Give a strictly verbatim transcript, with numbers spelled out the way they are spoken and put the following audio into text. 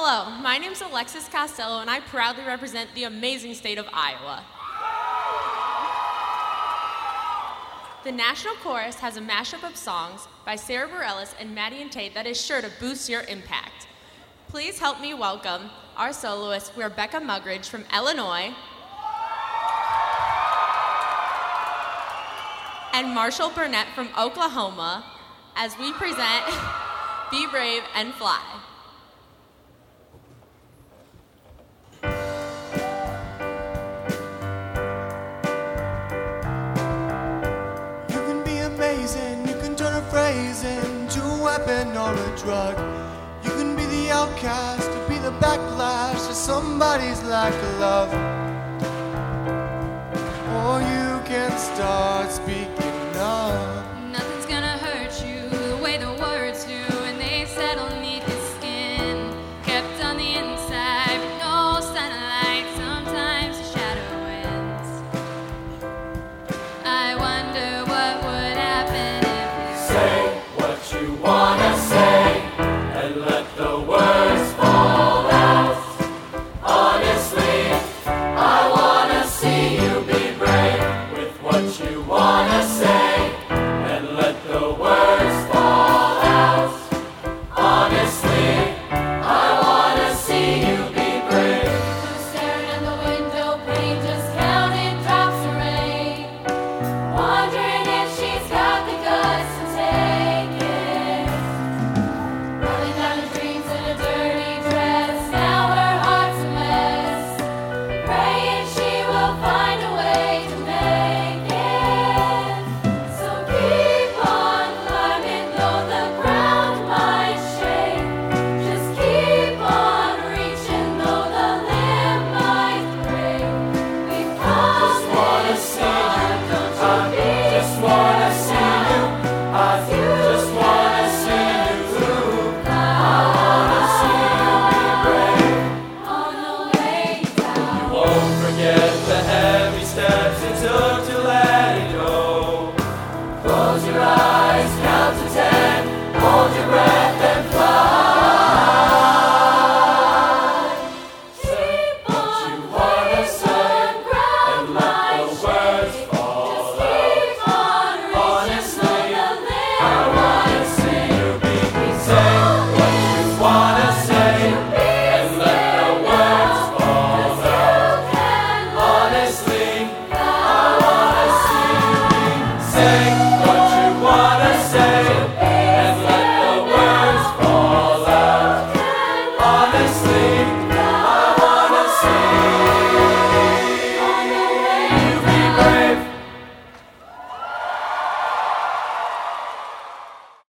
Hello, my name is Alexis Costello, and I proudly represent the amazing state of Iowa. The National Chorus has a mashup of songs by Sarah Bareilles and Maddie and Tate that is sure to boost your impact. Please help me welcome our soloist, Rebecca Mugridge from Illinois, and Marshall Burnett from Oklahoma, as we present Be Brave and Fly. You can be amazing, you can turn a phrase into a weapon or a drug. You can be the outcast, to be the backlash to somebody's lack of love. Or you can start speaking